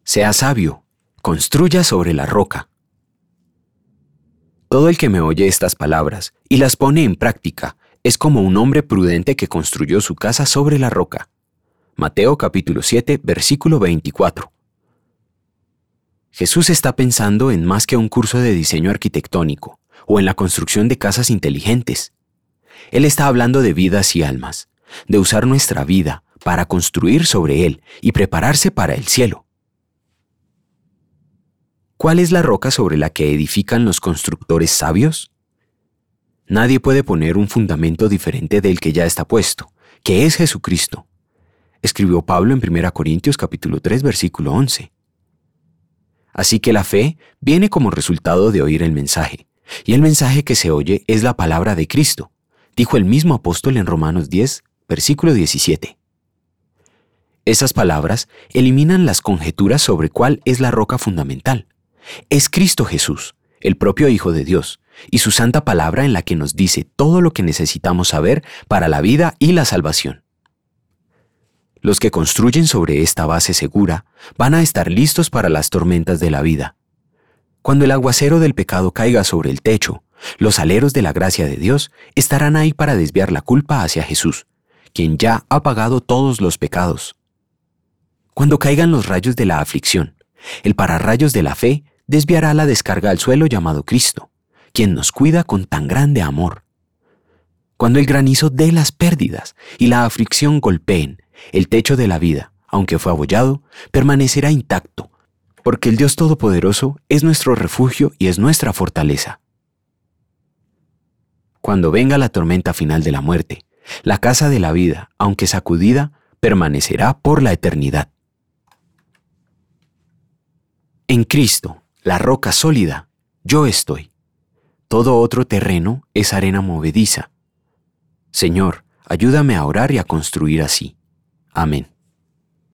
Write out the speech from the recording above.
Sea sabio, construya sobre la roca. Todo el que me oye estas palabras y las pone en práctica es como un hombre prudente que construyó su casa sobre la roca. Mateo capítulo 7, versículo 24. Jesús está pensando en más que un curso de diseño arquitectónico o en la construcción de casas inteligentes. Él está hablando de vidas y almas, de usar nuestra vida para construir sobre él y prepararse para el cielo. ¿Cuál es la roca sobre la que edifican los constructores sabios? Nadie puede poner un fundamento diferente del que ya está puesto, que es Jesucristo. Escribió Pablo en 1 Corintios capítulo 3, versículo 11. Así que la fe viene como resultado de oír el mensaje, y el mensaje que se oye es la palabra de Cristo, dijo el mismo apóstol en Romanos 10, versículo 17. Esas palabras eliminan las conjeturas sobre cuál es la roca fundamental. Es Cristo Jesús, el propio Hijo de Dios, y su santa palabra en la que nos dice todo lo que necesitamos saber para la vida y la salvación. Los que construyen sobre esta base segura van a estar listos para las tormentas de la vida. Cuando el aguacero del pecado caiga sobre el techo, los aleros de la gracia de Dios estarán ahí para desviar la culpa hacia Jesús, quien ya ha pagado todos los pecados. Cuando caigan los rayos de la aflicción, el pararrayos de la fe desviará la descarga al suelo llamado Cristo, quien nos cuida con tan grande amor. Cuando el granizo dé las pérdidas y la aflicción golpeen, el techo de la vida, aunque fue abollado, permanecerá intacto, porque el Dios Todopoderoso es nuestro refugio y es nuestra fortaleza. Cuando venga la tormenta final de la muerte, la casa de la vida, aunque sacudida, permanecerá por la eternidad. En Cristo, la roca sólida, yo estoy. Todo otro terreno es arena movediza. Señor, ayúdame a orar y a construir así. Amén.